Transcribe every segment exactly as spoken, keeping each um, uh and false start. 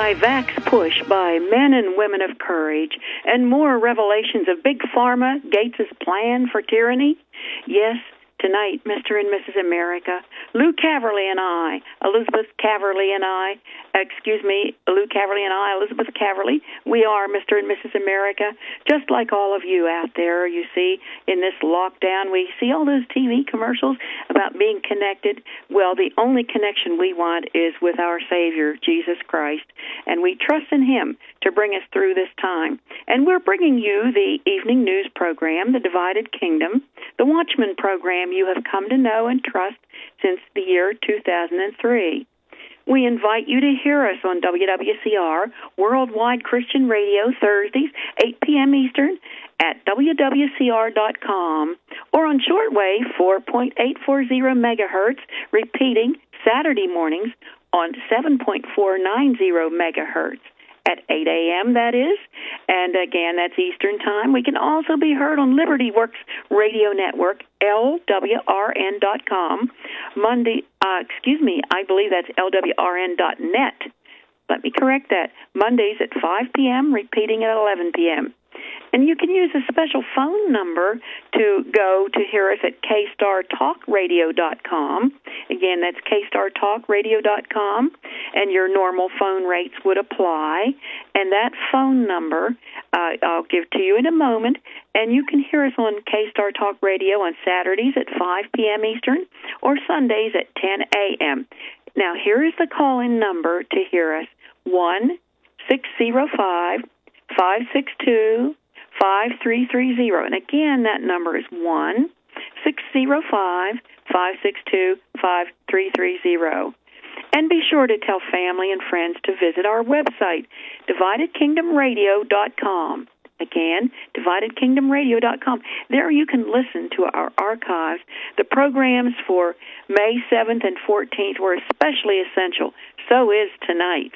anti-vax push by men and women of courage, and more revelations of Big Pharma, Gates' plan for tyranny? Yes, tonight, Mister and Missus America, Lou Caverly and I, Elizabeth Caverly and I, excuse me, Lou Caverly and I, Elizabeth Caverly, we are Mister and Missus America, just like all of you out there, you see, in this lockdown. We see all those T V commercials about being connected. Well, the only connection we want is with our Savior, Jesus Christ, and we trust in Him to bring us through this time. And we're bringing you the evening news program, The Divided Kingdom, the Watchman program you have come to know and trust since the year two thousand three. We invite you to hear us on W W C R, Worldwide Christian Radio, Thursdays, eight p.m. Eastern, at W W C R dot com, or on shortwave four point eight four zero megahertz, repeating Saturday mornings on seven point four nine zero megahertz. At eight a.m., that is. And again, that's Eastern Time. We can also be heard on Liberty Works Radio Network, L W R N dot com. Monday, uh, excuse me, I believe that's L W R N dot net. Let me correct that. Mondays at five p.m., repeating at eleven p.m. And you can use a special phone number to go to hear us at K Star Talk Radio dot com. Again, that's K Star Talk Radio dot com, and your normal phone rates would apply. And that phone number uh, I'll give to you in a moment, and you can hear us on K Star Talk Radio on Saturdays at five p.m. Eastern or Sundays at ten a.m. Now, here is the call-in number to hear us, one six zero five, five six two, five three three zero. And again, that number is one six zero five, five six two, five three three zero. And be sure to tell family and friends to visit our website, Divided Kingdom Radio dot com. Again, Divided Kingdom Radio dot com. There you can listen to our archives. The programs for May seventh and fourteenth were especially essential. So is tonight's.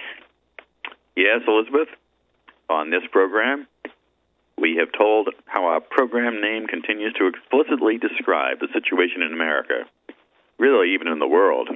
Yes, Elizabeth. On this program, we have told how our program name continues to explicitly describe the situation in America, really even in the world.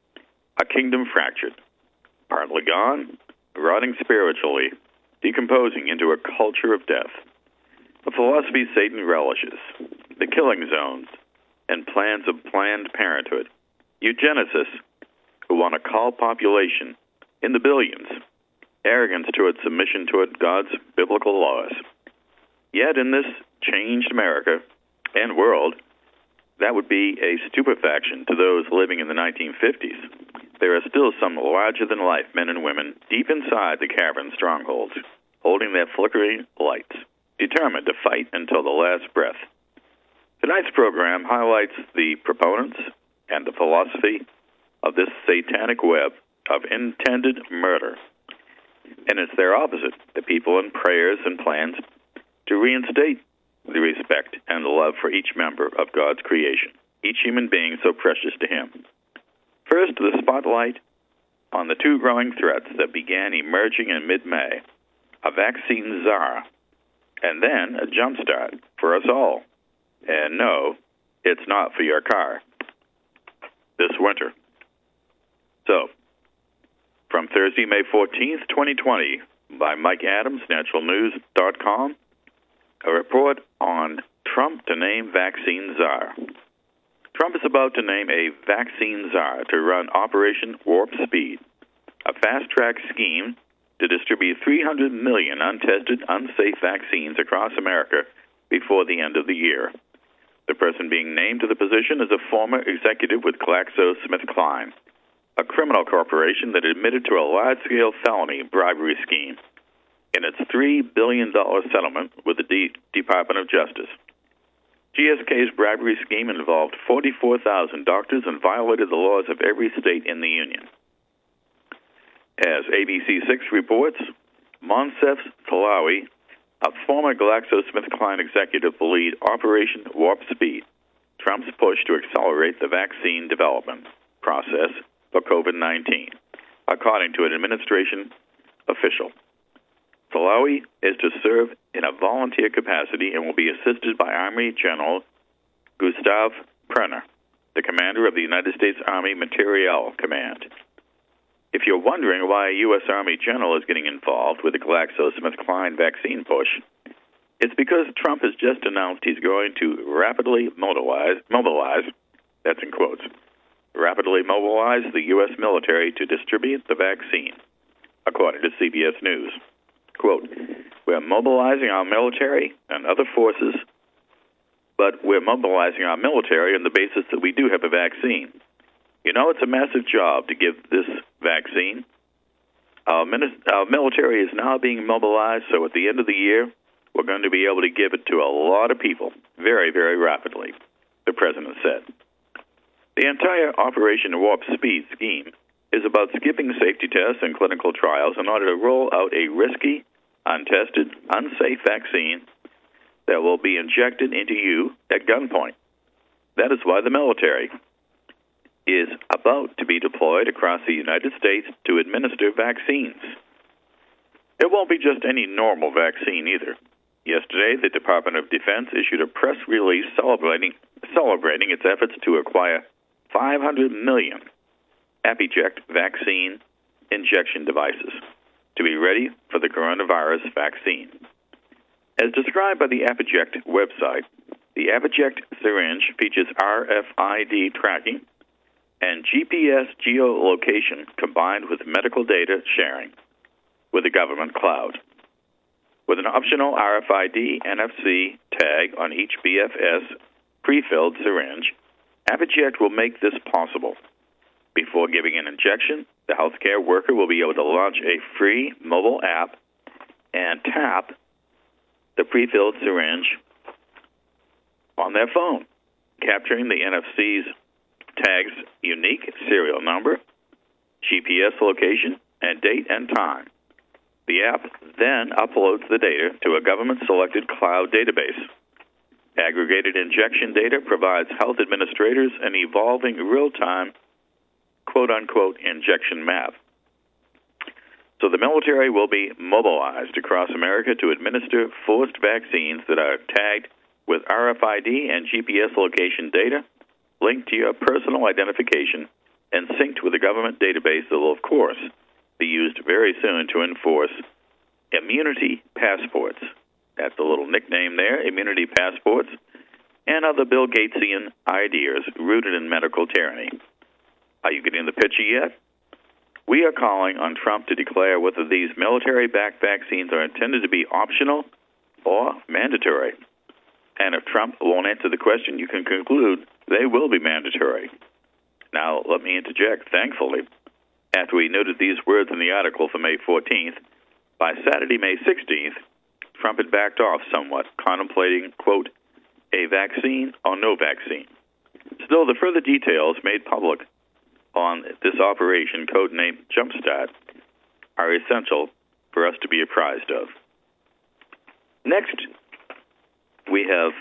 A kingdom fractured, partly gone, rotting spiritually, decomposing into a culture of death. A philosophy Satan relishes, the killing zones, and plans of Planned Parenthood, eugenicists who want to cull population in the billions, arrogance toward submission toward God's biblical laws. Yet in this changed America and world, that would be a stupefaction to those living in the nineteen fifties. There are still some larger-than-life men and women deep inside the cavern strongholds, holding their flickering lights, determined to fight until the last breath. Tonight's program highlights the proponents and the philosophy of this satanic web of intended murder. And it's their opposite, the people in prayers and plans to reinstate the respect and the love for each member of God's creation, each human being so precious to Him. First, the spotlight on the two growing threats that began emerging in mid-May, a vaccine czar, and then a jumpstart for us all. And no, it's not for your car this winter. So, from Thursday, May fourteenth, twenty twenty, by Mike Adams, natural news dot com, a report on Trump to name vaccine czar. Trump is about to name a vaccine czar to run Operation Warp Speed, a fast-track scheme to distribute three hundred million untested, unsafe vaccines across America before the end of the year. The person being named to the position is a former executive with GlaxoSmithKline, a criminal corporation that admitted to a large-scale felony bribery scheme in its three billion dollars settlement with the D- Department of Justice. G S K's bribery scheme involved forty-four thousand doctors and violated the laws of every state in the union. As A B C six reports, Moncef Slaoui, a former GlaxoSmithKline executive, will lead Operation Warp Speed, Trump's push to accelerate the vaccine development process for COVID nineteen, according to an administration official. Slaoui is to serve in a volunteer capacity and will be assisted by Army General Gustav Perner, the commander of the United States Army Materiel Command. If you're wondering why a U S. Army general is getting involved with the GlaxoSmithKline vaccine push, it's because Trump has just announced he's going to rapidly mobilize, mobilize, that's in quotes, rapidly mobilize the U S military to distribute the vaccine, according to C B S News. Quote, we're mobilizing our military and other forces, but we're mobilizing our military on the basis that we do have a vaccine. You know, it's a massive job to give this vaccine. Our, our military is now being mobilized, so at the end of the year, we're going to be able to give it to a lot of people very, very rapidly, the president said. The entire Operation Warp Speed scheme is about skipping safety tests and clinical trials in order to roll out a risky, untested, unsafe vaccine that will be injected into you at gunpoint. That is why the military is about to be deployed across the United States to administer vaccines. It won't be just any normal vaccine either. Yesterday, the Department of Defense issued a press release celebrating, celebrating its efforts to acquire five hundred million Apiject vaccine injection devices to be ready for the coronavirus vaccine. As described by the Apiject website, the Apiject syringe features R F I D tracking and G P S geolocation combined with medical data sharing with the government cloud. With an optional R F I D N F C tag on each B F S pre-filled syringe, Apiject will make this possible. Before giving an injection, the healthcare worker will be able to launch a free mobile app and tap the pre-filled syringe on their phone, capturing the N F C's tag's unique serial number, G P S location, and date and time. The app then uploads the data to a government-selected cloud database. Aggregated injection data provides health administrators an evolving real-time, quote-unquote, injection map. So the military will be mobilized across America to administer forced vaccines that are tagged with R F I D and G P S location data linked to your personal identification and synced with a government database that will, of course, be used very soon to enforce immunity passports. That's a little nickname there, immunity passports, and other Bill Gatesian ideas rooted in medical tyranny. Are you getting the picture yet? We are calling on Trump to declare whether these military-backed vaccines are intended to be optional or mandatory. And if Trump won't answer the question, you can conclude they will be mandatory. Now, let me interject, thankfully. After we noted these words in the article for May fourteenth, by Saturday, May sixteenth, Trump had backed off somewhat, contemplating, quote, a vaccine or no vaccine. Still, the further details made public on this operation, codenamed Jumpstart, are essential for us to be apprised of. Next, we have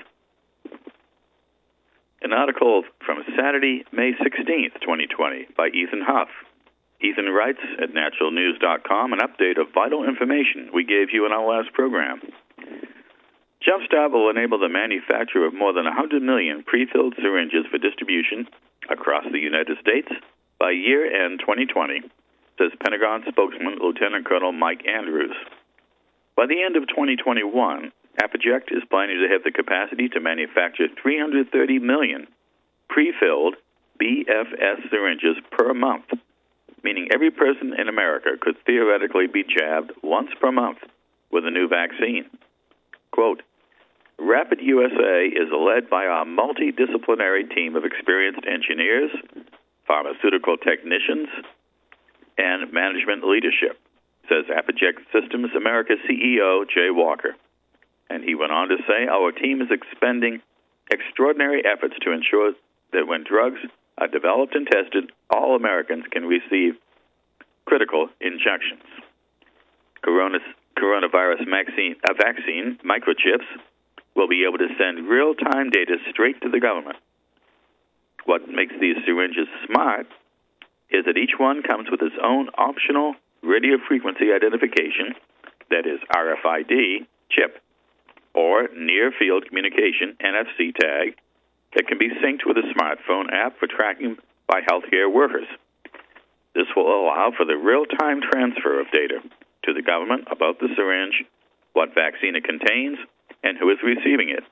an article from Saturday, May sixteenth, twenty twenty, by Ethan Huff. Ethan writes at natural news dot com an update of vital information we gave you in our last program. Jumpstart will enable the manufacture of more than one hundred million pre-filled syringes for distribution across the United States by year-end twenty twenty, says Pentagon spokesman Lieutenant Colonel Mike Andrews. By the end of twenty twenty-one, Apiject is planning to have the capacity to manufacture three hundred thirty million pre-filled B F S syringes per month, meaning every person in America could theoretically be jabbed once per month with a new vaccine. Quote, Rapid U S A is led by our multidisciplinary team of experienced engineers, pharmaceutical technicians, and management leadership, says Apiject Systems America C E O Jay Walker. And he went on to say, our team is expending extraordinary efforts to ensure that when drugs are developed and tested, all Americans can receive critical injections. Corona, coronavirus vaccine, uh, vaccine microchips will be able to send real-time data straight to the government. What makes these syringes smart is that each one comes with its own optional radio frequency identification, that is R F I D, chip, or near-field communication N F C tag that can be synced with a smartphone app for tracking by healthcare workers. This will allow for the real-time transfer of data to the government about the syringe, what vaccine it contains, and who is receiving it.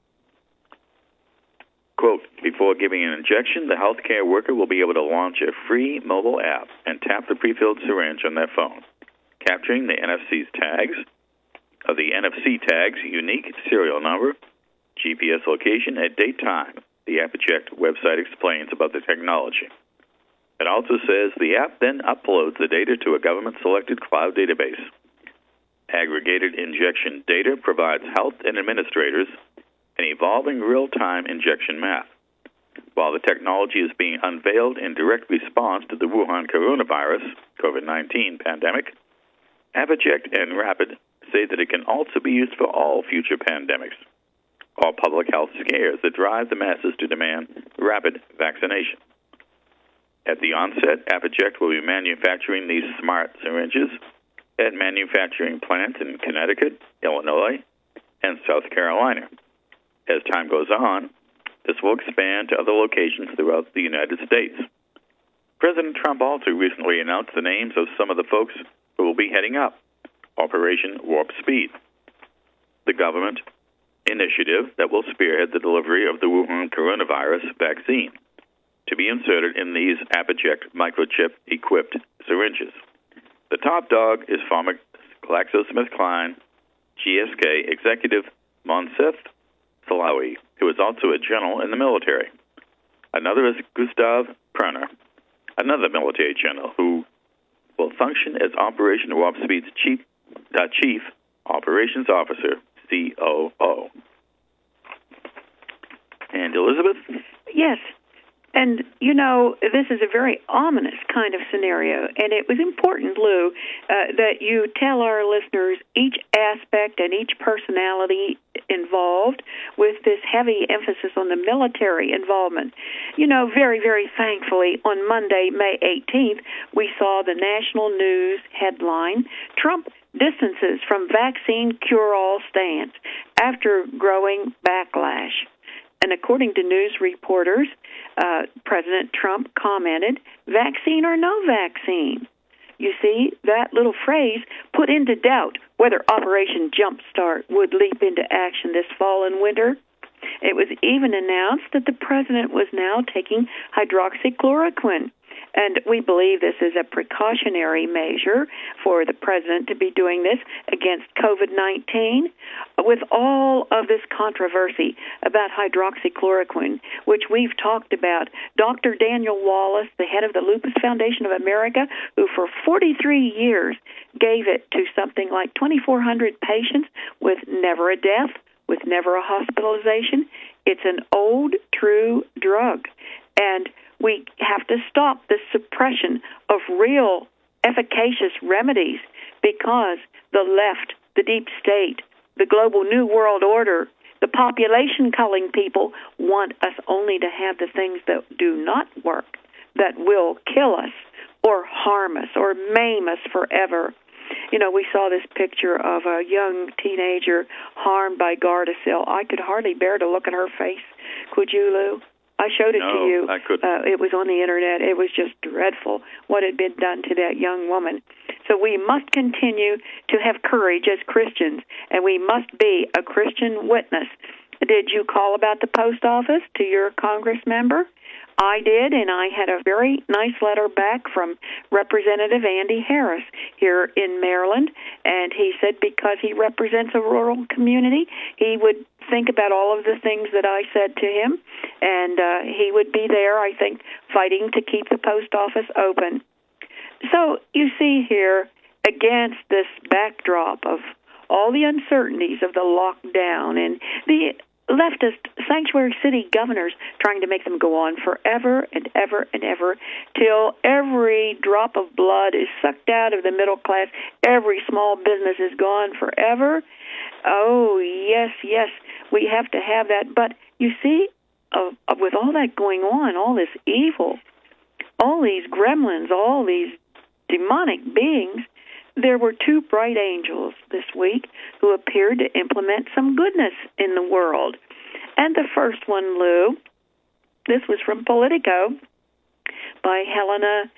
Quote, before giving an injection, the healthcare worker will be able to launch a free mobile app and tap the pre-filled syringe on their phone, capturing the N F C's tags, of the N F C tag's unique serial number, G P S location, and date time. The AppEject website explains about the technology. It also says the app then uploads the data to a government-selected cloud database. Aggregated injection data provides health and administrators an evolving real-time injection map. While the technology is being unveiled in direct response to the Wuhan coronavirus, COVID nineteen pandemic, AppEject and Rapid say that it can also be used for all future pandemics, all public health scares that drive the masses to demand rapid vaccination. At the onset, AppEject will be manufacturing these smart syringes at manufacturing plants in Connecticut, Illinois, and South Carolina. As time goes on, this will expand to other locations throughout the United States. President Trump also recently announced the names of some of the folks who will be heading up Operation Warp Speed, the government initiative that will spearhead the delivery of the Wuhan coronavirus vaccine to be inserted in these AppEject microchip-equipped syringes. The top dog is Pharma GlaxoSmithKline G S K executive Moncef Slaoui, who is also a general in the military. Another is Gustav Perner, another military general who will function as Operation Warp Speed's chief, uh, chief operations officer, C O O. And Elizabeth? Yes. And, you know, this is a very ominous kind of scenario, and it was important, Lou, uh, that you tell our listeners each aspect and each personality involved with this heavy emphasis on the military involvement. You know, very, very thankfully, on Monday, May eighteenth, we saw the national news headline, Trump distances from vaccine cure-all stance after growing backlash. And according to news reporters, uh, President Trump commented, vaccine or no vaccine. You see, that little phrase put into doubt whether Operation Jumpstart would leap into action this fall and winter. It was even announced that the president was now taking hydroxychloroquine. And we believe this is a precautionary measure for the president to be doing this against COVID nineteen. With all of this controversy about hydroxychloroquine, which we've talked about, Doctor Daniel Wallace, the head of the Lupus Foundation of America, who for forty-three years gave it to something like twenty-four hundred patients with never a death, with never a hospitalization. It's an old, true drug. And we have to stop the suppression of real efficacious remedies because the left, the deep state, the global new world order, the population-culling people want us only to have the things that do not work, that will kill us or harm us or maim us forever. You know, we saw this picture of a young teenager harmed by Gardasil. I could hardly bear to look at her face. Could you, Lou? I showed it no, to you. I couldn't. Uh, it was on the Internet. It was just dreadful what had been done to that young woman. So we must continue to have courage as Christians, and we must be a Christian witness. Did you call about the post office to your Congress member? I did, and I had a very nice letter back from Representative Andy Harris here in Maryland, and he said because he represents a rural community, he would think about all of the things that I said to him, and uh, he would be there, I think, fighting to keep the post office open. So you see here, against this backdrop of all the uncertainties of the lockdown and the leftist sanctuary city governors trying to make them go on forever and ever and ever till every drop of blood is sucked out of the middle class, every small business is gone forever. Oh, yes, yes, we have to have that. But you see, uh, with all that going on, all this evil, all these gremlins, all these demonic beings, there were two bright angels this week who appeared to implement some goodness in the world. And the first one, Lou, this was from Politico by Helena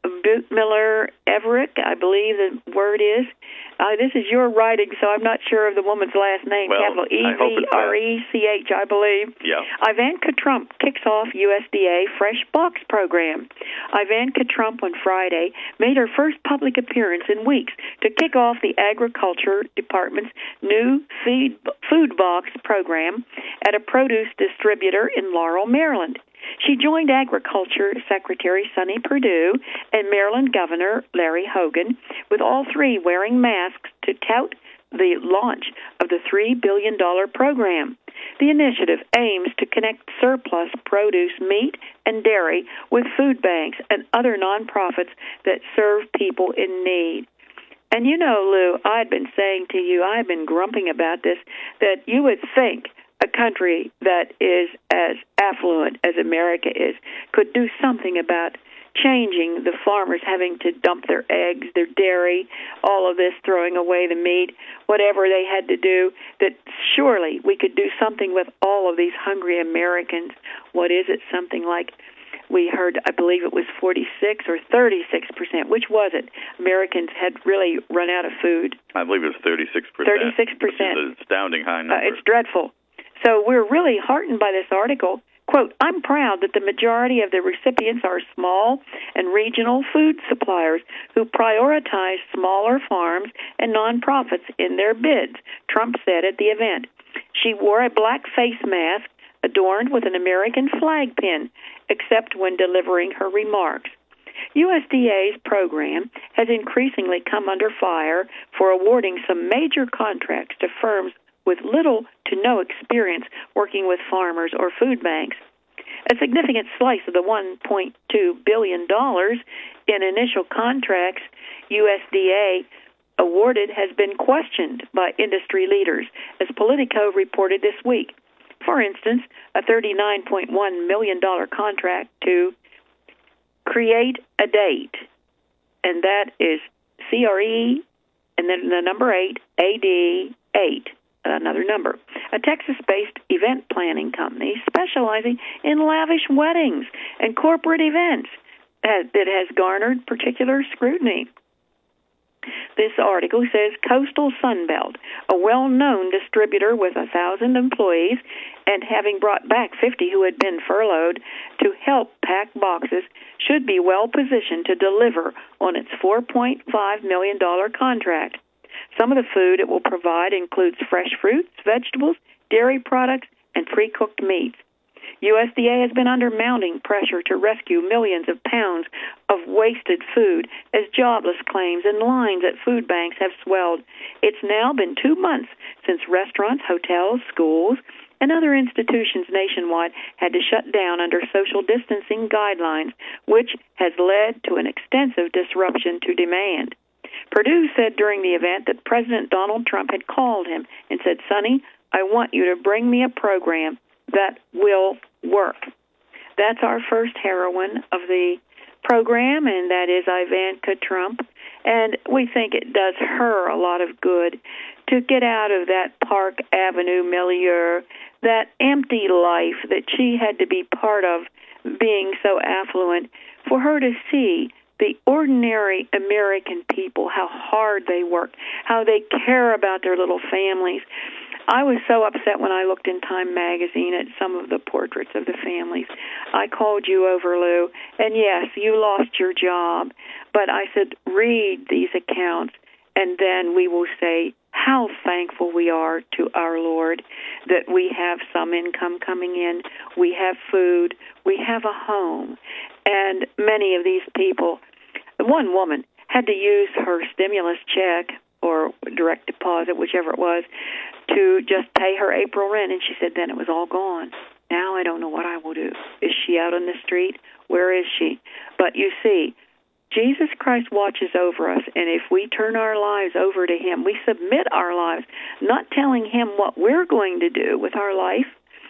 Bootmiller Everett, I believe the word is. Uh, this is your writing, so I'm not sure of the woman's last name. Well, capital E V R E C H, I believe. Yeah. Ivanka Trump kicks off U S D A Fresh Box program. Ivanka Trump on Friday made her first public appearance in weeks to kick off the Agriculture Department's new feed, food box program at a produce distributor in Laurel, Maryland. She joined Agriculture Secretary Sonny Perdue and Maryland Governor Larry Hogan, with all three wearing masks to tout the launch of the three billion dollars program. The initiative aims to connect surplus produce, meat, and dairy with food banks and other nonprofits that serve people in need. And you know, Lou, I've been saying to you, I've been grumping about this, that you would think a country that is as affluent as America is could do something about changing the farmers having to dump their eggs, their dairy, all of this, throwing away the meat, whatever they had to do, that surely we could do something with all of these hungry Americans. What is it? Something like, we heard, I believe it was forty-six or thirty-six percent. Which was it? Americans had really run out of food. I believe it was thirty-six percent. thirty-six percent. Which is an astounding high number. Uh, it's dreadful. So we're really heartened by this article. Quote, I'm proud that the majority of the recipients are small and regional food suppliers who prioritize smaller farms and nonprofits in their bids, Trump said at the event. She wore a black face mask adorned with an American flag pin, except when delivering her remarks. U S D A's program has increasingly come under fire for awarding some major contracts to firms with little to no experience working with farmers or food banks. A significant slice of the one point two billion dollars in initial contracts U S D A awarded has been questioned by industry leaders, as Politico reported this week. For instance, a thirty-nine point one million dollars contract to create a date, and that is C R E and then the number eight, A D eight. Another number, a Texas-based event planning company specializing in lavish weddings and corporate events that has garnered particular scrutiny. This article says Coastal Sunbelt, a well-known distributor with a thousand employees and having brought back fifty who had been furloughed to help pack boxes, should be well-positioned to deliver on its four point five million dollars contract. Some of the food it will provide includes fresh fruits, vegetables, dairy products, and pre-cooked meats. U S D A has been under mounting pressure to rescue millions of pounds of wasted food as jobless claims and lines at food banks have swelled. It's now been two months since restaurants, hotels, schools, and other institutions nationwide had to shut down under social distancing guidelines, which has led to an extensive disruption to demand. Perdue said during the event that President Donald Trump had called him and said, Sonny, I want you to bring me a program that will work. That's our first heroine of the program, and that is Ivanka Trump. And we think it does her a lot of good to get out of that Park Avenue milieu, that empty life that she had to be part of, being so affluent, for her to see the ordinary American people, how hard they work, how they care about their little families. I was so upset when I looked in Time magazine at some of the portraits of the families. I called you over, Lou, and yes, you lost your job, but I said, read these accounts, and then we will say how thankful we are to our Lord that we have some income coming in, we have food, we have a home. And many of these people, one woman had to use her stimulus check or direct deposit, whichever it was, to just pay her April rent, and she said then it was all gone. Now I don't know what I will do. Is she out on the street? Where is she? But you see, Jesus Christ watches over us, and if we turn our lives over to Him, we submit our lives, not telling Him what we're going to do with our life,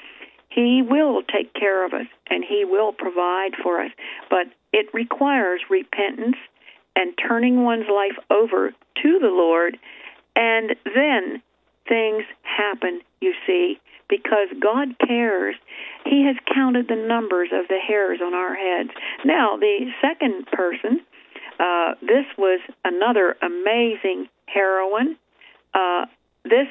He will take care of us, and He will provide for us. But it requires repentance and turning one's life over to the Lord, and then things happen, you see, because God cares. He has counted the numbers of the hairs on our heads. Now, the second person Uh, this was another amazing heroine. Uh, this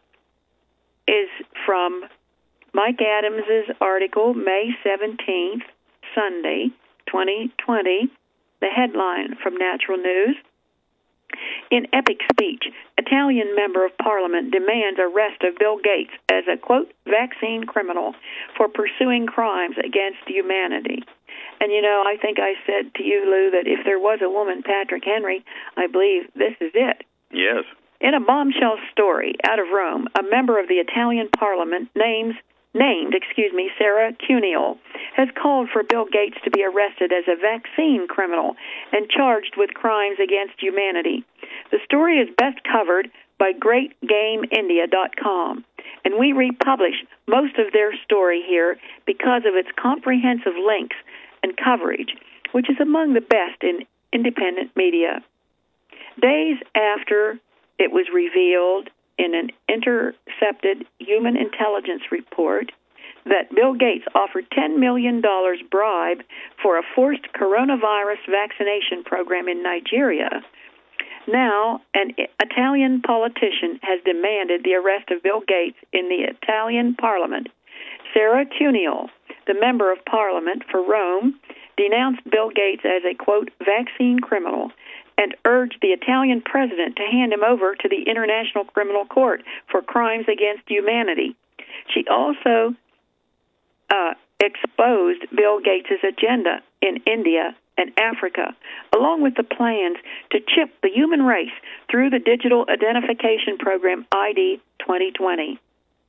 is from Mike Adams's article, May seventeenth, Sunday, twenty twenty, the headline from Natural News. In epic speech, Italian member of parliament demands arrest of Bill Gates as a, quote, vaccine criminal for pursuing crimes against humanity. And, you know, I think I said to you, Lou, that if there was a woman, Patrick Henry, I believe this is it. Yes. In a bombshell story out of Rome, a member of the Italian parliament names named, excuse me, Sarah Cuniel, has called for Bill Gates to be arrested as a vaccine criminal and charged with crimes against humanity. The story is best covered by great game india dot com, and we republish most of their story here because of its comprehensive links and coverage, which is among the best in independent media. Days after it was revealed in an intercepted human intelligence report that Bill Gates offered ten million dollars bribe for a forced coronavirus vaccination program in Nigeria, now an Italian politician has demanded the arrest of Bill Gates in the Italian parliament. Sarah Cuniel, the member of parliament for Rome, denounced Bill Gates as a, quote, vaccine criminal and urged the Italian president to hand him over to the International Criminal Court for crimes against humanity. She also uh, exposed Bill Gates' agenda in India and Africa, along with the plans to chip the human race through the digital identification program I D twenty twenty.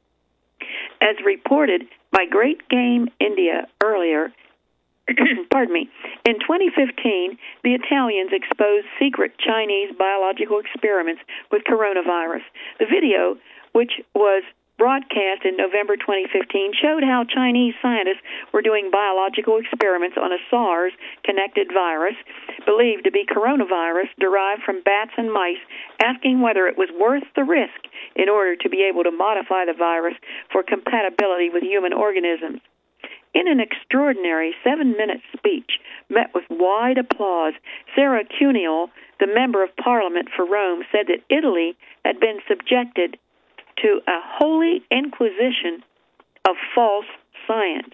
As reported by Great Game India earlier, pardon me, in twenty fifteen, the Italians exposed secret Chinese biological experiments with coronavirus. The video, which was broadcast in November twenty fifteen, showed how Chinese scientists were doing biological experiments on a SARS-connected virus believed to be coronavirus derived from bats and mice, asking whether it was worth the risk in order to be able to modify the virus for compatibility with human organisms. In an extraordinary seven-minute speech met with wide applause, Sarah Cuniel, the member of parliament for Rome, said that Italy had been subjected to a holy inquisition of false science.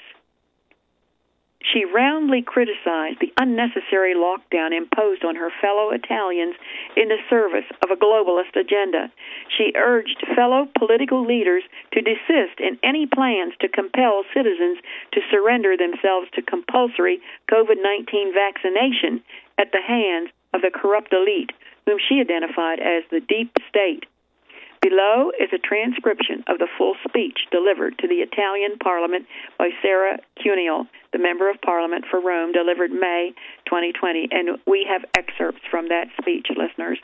She roundly criticized the unnecessary lockdown imposed on her fellow Italians in the service of a globalist agenda. She urged fellow political leaders to desist in any plans to compel citizens to surrender themselves to compulsory COVID nineteen vaccination at the hands of the corrupt elite, whom she identified as the deep state. Below is a transcription of the full speech delivered to the Italian Parliament by Sarah Cuniel, the Member of Parliament for Rome, delivered May twenty twenty, and we have excerpts from that speech, listeners.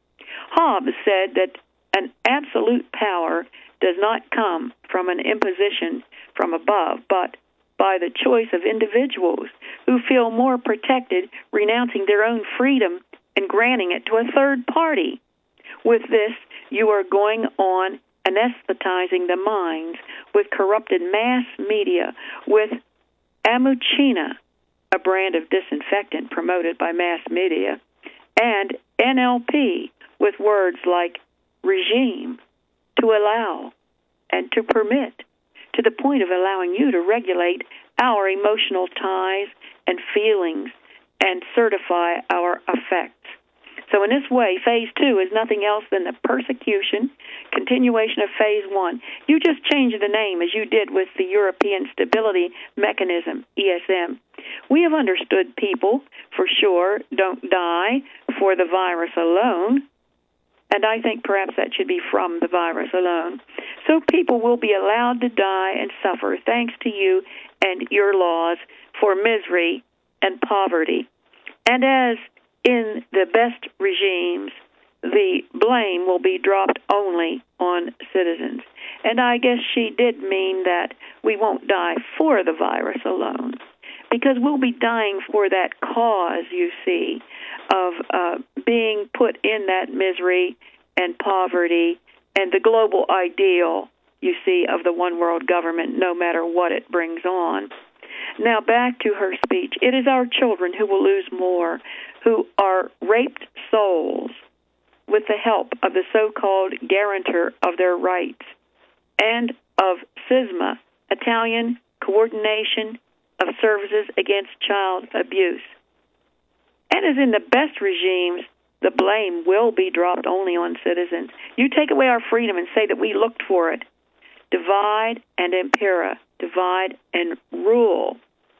Hobbes said that an absolute power does not come from an imposition from above, but by the choice of individuals who feel more protected, renouncing their own freedom and granting it to a third party. With this, you are going on anesthetizing the minds with corrupted mass media, with Amuchina, a brand of disinfectant promoted by mass media, and N L P, with words like regime, to allow, and to permit, to the point of allowing you to regulate our emotional ties and feelings and certify our effects. So in this way, phase two is nothing else than the persecution, continuation of phase one. You just change the name as you did with the European Stability Mechanism, E S M. We have understood people, for sure, don't die for the virus alone, and I think perhaps that should be from the virus alone. So people will be allowed to die and suffer thanks to you and your laws for misery and poverty. And as in the best regimes, the blame will be dropped only on citizens. And I guess she did mean that we won't die for the virus alone, because we'll be dying for that cause, you see, of uh, being put in that misery and poverty and the global ideal, you see, of the one world government, no matter what it brings on. Now back to her speech. It is our children who will lose more, who are raped souls with the help of the so-called guarantor of their rights and of CISMA, Italian Coordination of Services Against Child Abuse. And as in the best regimes, the blame will be dropped only on citizens. You take away our freedom and say that we looked for it. Divide and impera, divide and rule.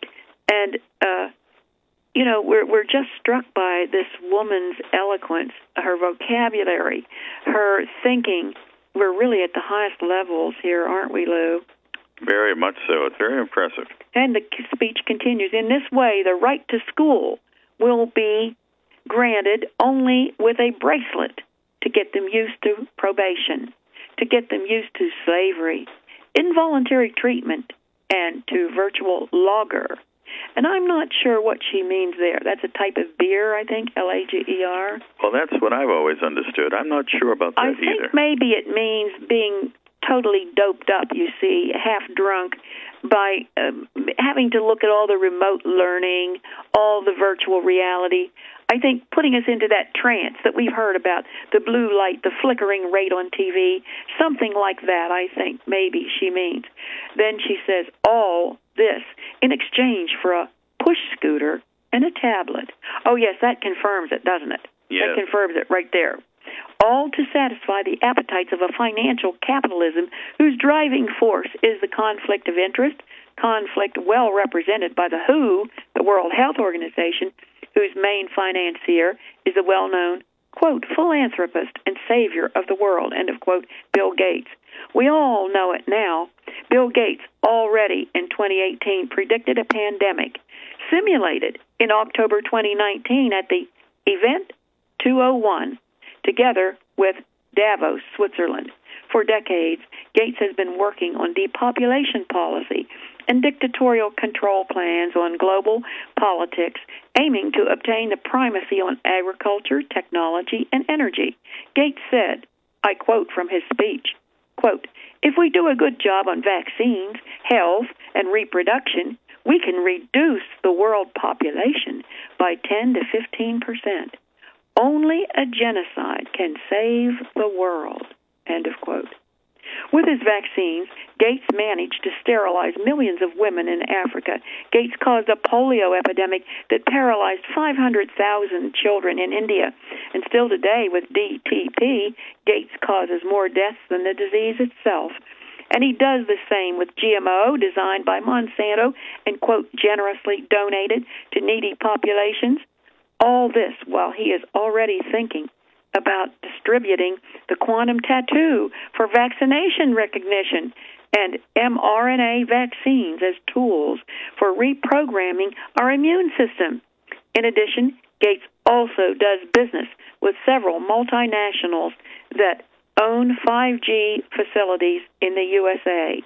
And, uh, you know, we're we're just struck by this woman's eloquence, her vocabulary, her thinking. We're really at the highest levels here, aren't we, Lou? Very much so. It's very impressive. And the speech continues. In this way, the right to school will be granted only with a bracelet to get them used to probation, to get them used to slavery, involuntary treatment, and to virtual lager. And I'm not sure what she means there. That's a type of beer, I think, L A G E R. Well, that's what I've always understood. I'm not sure about that I either. I think maybe it means being totally doped up, you see, half drunk, by um, having to look at all the remote learning, all the virtual reality. I think putting us into that trance that we've heard about, the blue light, the flickering rate on T V, something like that, I think maybe she means. Then she says, all this in exchange for a push scooter and a tablet. Oh, yes, that confirms it, doesn't it? Yes. That confirms it right there. All to satisfy the appetites of a financial capitalism whose driving force is the conflict of interest, conflict well represented by the W H O, the World Health Organization, whose main financier is a well-known, quote, philanthropist and savior of the world, end of quote, Bill Gates. We all know it now. Bill Gates already in twenty eighteen predicted a pandemic, simulated in October twenty nineteen at the Event two oh one, together with Davos, Switzerland. For decades, Gates has been working on depopulation policy and dictatorial control plans on global politics, aiming to obtain the primacy on agriculture, technology, and energy. Gates said, I quote from his speech, quote, if we do a good job on vaccines, health, and reproduction, we can reduce the world population by ten to fifteen percent. Only a genocide can save the world, end of quote. With his vaccines, Gates managed to sterilize millions of women in Africa. Gates caused a polio epidemic that paralyzed five hundred thousand children in India. And still today, with D T P, Gates causes more deaths than the disease itself. And he does the same with G M O, designed by Monsanto and, quote, generously donated to needy populations. All this while he is already thinking about distributing the quantum tattoo for vaccination recognition and mRNA vaccines as tools for reprogramming our immune system. In addition, Gates also does business with several multinationals that own five G facilities in the U S A.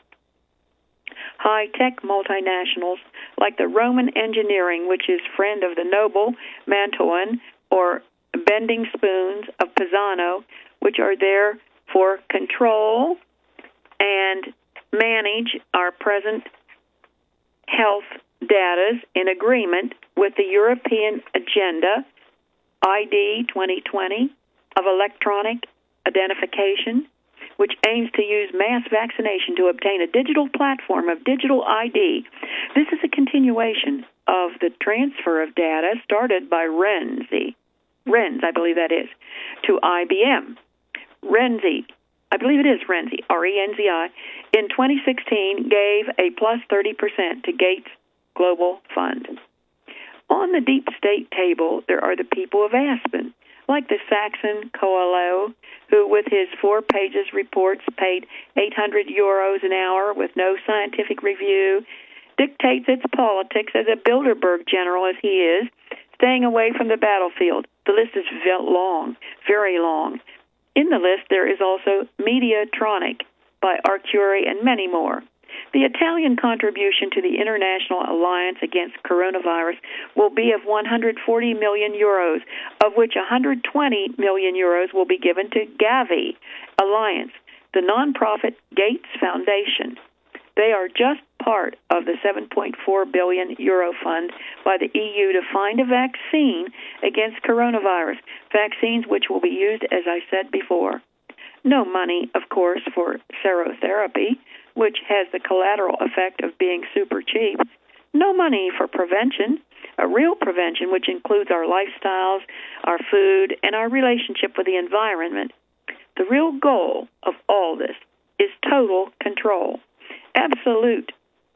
High-tech multinationals like the Roman Engineering, which is friend of the noble Mantoan, or Bending Spoons of Pisano, which are there for control and manage our present health data in agreement with the European Agenda, I D twenty twenty, of electronic identification, which aims to use mass vaccination to obtain a digital platform of digital I D. This is a continuation of the transfer of data started by Renzi, Renz, I believe that is, to I B M. Renzi, I believe it is Renzi, R E N Z I, in twenty sixteen gave a plus thirty percent to Gates Global Fund. On the deep state table, there are the people of Aspen, like the Saxon Coelho, who with his four pages reports paid eight hundred euros an hour with no scientific review, dictates its politics as a Bilderberg general as he is, staying away from the battlefield. The list is long, very long. In the list, there is also Mediatronic by Arcuri and many more. The Italian contribution to the International Alliance Against Coronavirus will be of one hundred forty million euros, of which one hundred twenty million euros will be given to Gavi Alliance, the nonprofit Gates Foundation. They are just part of the seven point four billion euro fund by the E U to find a vaccine against coronavirus, vaccines which will be used, as I said before. No money, of course, for serotherapy, which has the collateral effect of being super cheap. No money for prevention, a real prevention which includes our lifestyles, our food, and our relationship with the environment. The real goal of all this is total control, absolute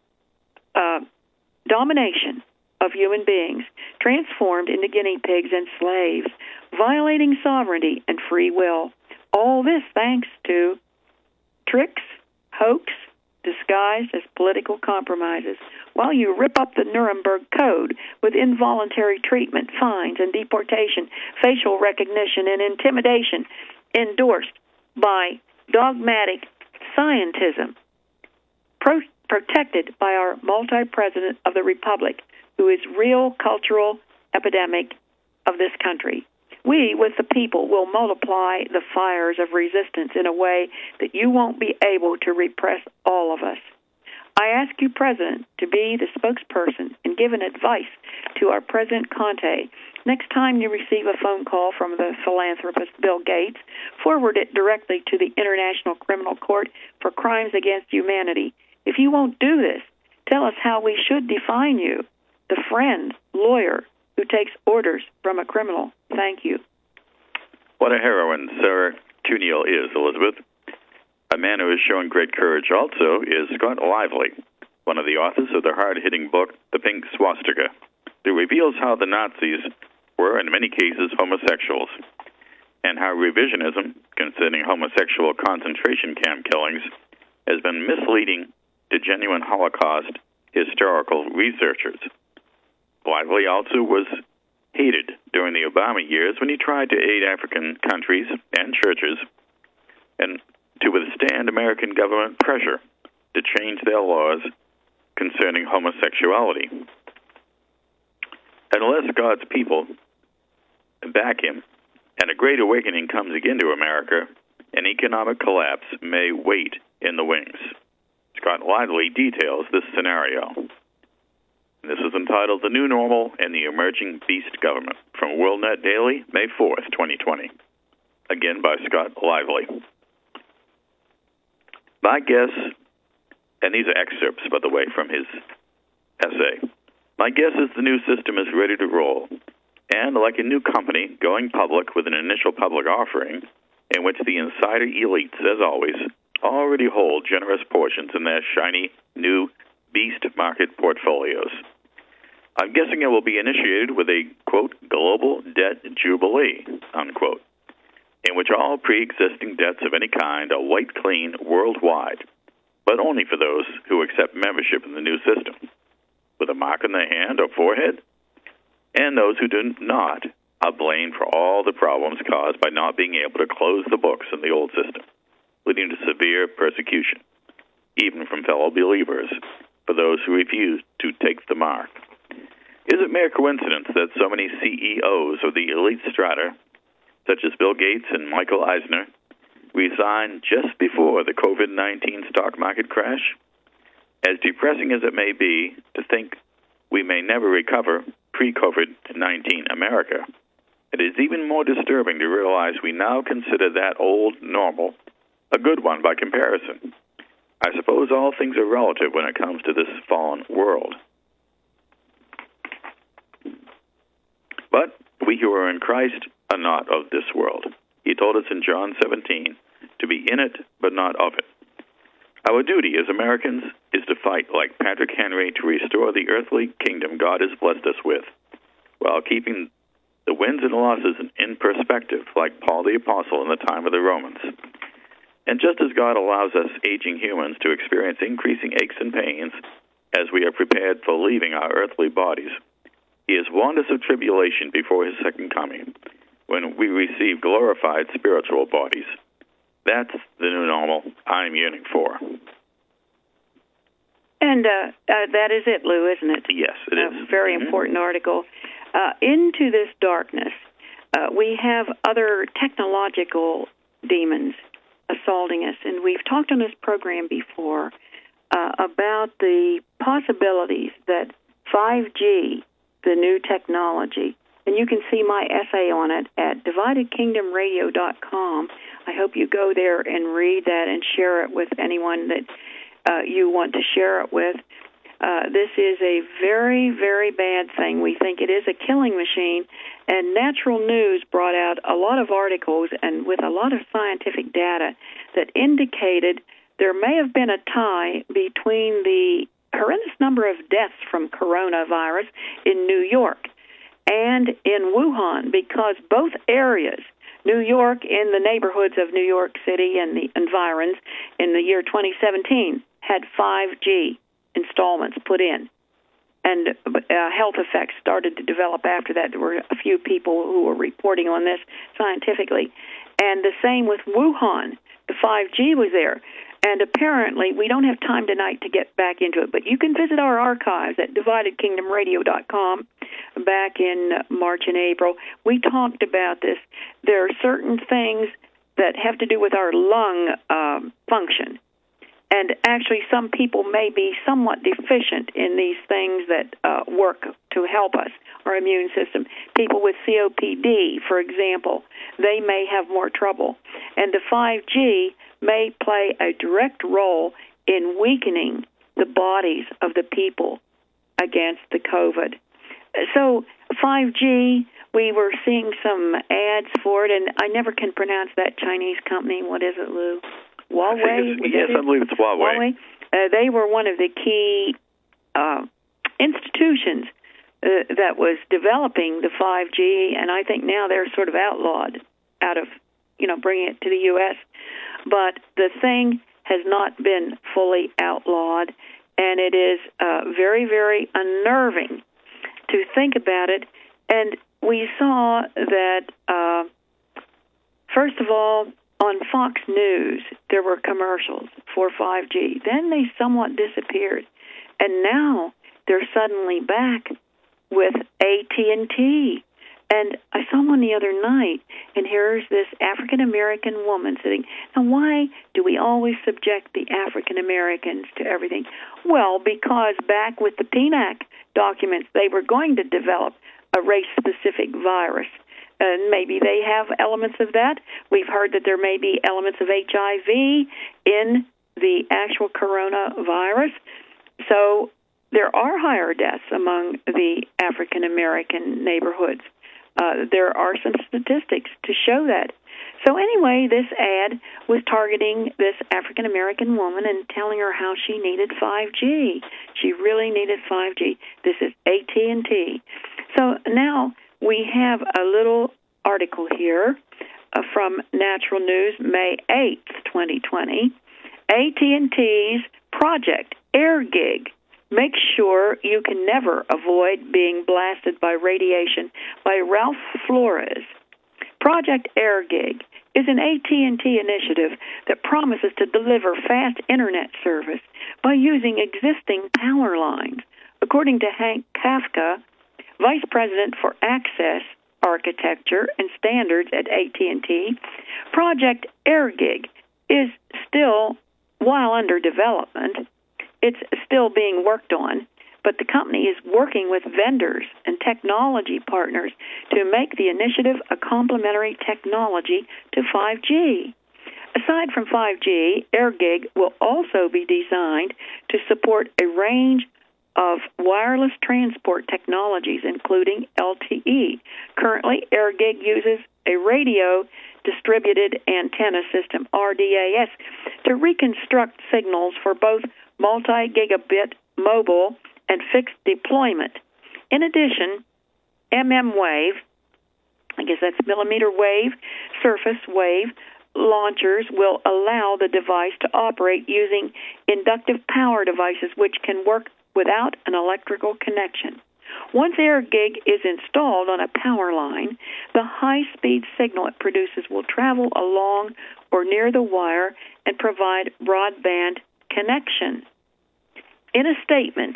uh, domination of human beings, transformed into guinea pigs and slaves, violating sovereignty and free will. All this thanks to tricks, hoax, disguised as political compromises, while you rip up the Nuremberg Code with involuntary treatment, fines, and deportation, facial recognition, and intimidation, endorsed by dogmatic scientism, pro- protected by our multi-president of the Republic, who is real cultural epidemic of this country. We, with the people, will multiply the fires of resistance in a way that you won't be able to repress all of us. I ask you, President, to be the spokesperson and give an advice to our President Conte. Next time you receive a phone call from the philanthropist Bill Gates, forward it directly to the International Criminal Court for Crimes Against Humanity. If you won't do this, tell us how we should define you, the friend, lawyer, who takes orders from a criminal. Thank you. What a heroine Sarah Cuniel is, Elizabeth. A man who has shown great courage also is Scott Lively, one of the authors of the hard-hitting book, The Pink Swastika, that reveals how the Nazis were, in many cases, homosexuals, and how revisionism concerning homosexual concentration camp killings has been misleading to genuine Holocaust historical researchers. Lively also was hated during the Obama years when he tried to aid African countries and churches and to withstand American government pressure to change their laws concerning homosexuality. Unless God's people back him and a great awakening comes again to America, an economic collapse may wait in the wings. Scott Lively details this scenario. This is entitled The New Normal and the Emerging Beast Government, from WorldNet Daily, May fourth, twenty twenty. Again by Scott Lively. My guess, and these are excerpts, by the way, from his essay, my guess is the new system is ready to roll, and like a new company going public with an initial public offering, in which the insider elites, as always, already hold generous portions in their shiny new beast market portfolios. I'm guessing it will be initiated with a, quote, global debt jubilee, unquote, in which all pre-existing debts of any kind are wiped clean worldwide, but only for those who accept membership in the new system, with a mark on their hand or forehead, and those who do not are blamed for all the problems caused by not being able to close the books in the old system, leading to severe persecution, even from fellow believers, for those who refuse to take the mark. Is it mere coincidence that so many C E Os of the elite strata, such as Bill Gates and Michael Eisner, resigned just before the COVID nineteen stock market crash? As depressing as it may be to think we may never recover pre-COVID nineteen America, it is even more disturbing to realize we now consider that old normal a good one by comparison. I suppose all things are relative when it comes to this fallen world. But we who are in Christ are not of this world. He told us in John seventeen to be in it, but not of it. Our duty as Americans is to fight like Patrick Henry to restore the earthly kingdom God has blessed us with, while keeping the wins and losses in perspective, like Paul the Apostle in the time of the Romans. And just as God allows us aging humans to experience increasing aches and pains as we are prepared for leaving our earthly bodies, He has warned us of tribulation before His second coming, when we receive glorified spiritual bodies. That's the new normal I'm yearning for. And uh, uh, that is it, Lou, isn't it? Yes, it a is. A very mm-hmm. important article. Uh, into this darkness, uh, we have other technological demons assaulting us. And we've talked on this program before uh, about the possibilities that five G, the new technology, and you can see my essay on it at divided kingdom radio dot com. I hope you go there and read that and share it with anyone that uh, you want to share it with. Uh, this is a very, very bad thing. We think it is a killing machine, and Natural News brought out a lot of articles and with a lot of scientific data that indicated there may have been a tie between the horrendous number of deaths from coronavirus in New York and in Wuhan, because both areas, New York in the neighborhoods of New York City and the environs in the year twenty seventeen, had five G installments put in, and uh, health effects started to develop after that. There were a few people who were reporting on this scientifically, and the same with Wuhan. The five G was there, and apparently we don't have time tonight to get back into it, but you can visit our archives at divided kingdom radio dot com. Back in March and April, we talked about this. There are certain things that have to do with our lung um, function. And actually, some people may be somewhat deficient in these things that uh, work to help us, our immune system. People with C O P D, for example, they may have more trouble. And the five G may play a direct role in weakening the bodies of the people against the COVID. So five G, we were seeing some ads for it, and I never can pronounce that Chinese company. What is it, Lou? Huawei? Yes, I believe it's Huawei. Huawei. Uh, they were one of the key uh, institutions uh, that was developing the five G, and I think now they're sort of outlawed out of, you know, bringing it to the U S But the thing has not been fully outlawed, and it is uh, very, very unnerving to think about it. And we saw that, uh, first of all, on Fox News, there were commercials for five G. Then they somewhat disappeared. And now they're suddenly back with A T and T. And I saw one the other night, and here's this African-American woman sitting. Now, why do we always subject the African-Americans to everything? Well, because back with the P N A C documents, they were going to develop a race-specific virus. And maybe they have elements of that. We've heard that there may be elements of H I V in the actual coronavirus. So there are higher deaths among the African-American neighborhoods. Uh, there are some statistics to show that. So anyway, this ad was targeting this African-American woman and telling her how she needed five G. She really needed five G. This is A T and T. So now we have a little article here uh, from Natural News, May eighth, twenty twenty. A T and T's Project AirGig makes sure you can never avoid being blasted by radiation, by Ralph Flores. Project AirGig is an A T and T initiative that promises to deliver fast Internet service by using existing power lines. According to Hank Kafka, Vice President for Access, Architecture, and Standards at A T and T, Project AirGig is still, while under development, it's still being worked on, but the company is working with vendors and technology partners to make the initiative a complementary technology to five G. Aside from five G, AirGig will also be designed to support a range of wireless transport technologies, including L T E. Currently, AirGig uses a radio distributed antenna system, R D A S, to reconstruct signals for both multi-gigabit mobile and fixed deployment. In addition, M M wave, I guess that's millimeter wave, surface wave, launchers will allow the device to operate using inductive power devices, which can work without an electrical connection. Once AirGig is installed on a power line, the high-speed signal it produces will travel along or near the wire and provide broadband connection. In a statement,